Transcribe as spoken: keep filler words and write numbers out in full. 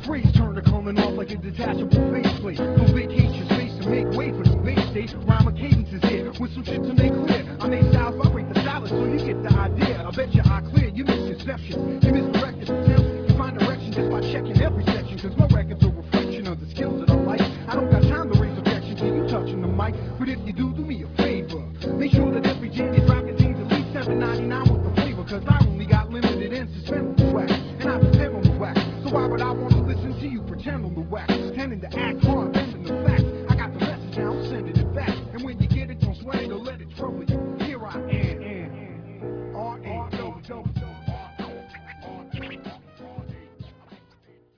phrase turn to coming off like a detachable faceplate. No vacate your space to make way for the base state. Rhyme cadence is here with some shit to make clear. I make styles vibrate the stylus so you get the idea. I bet you I clear your misconception.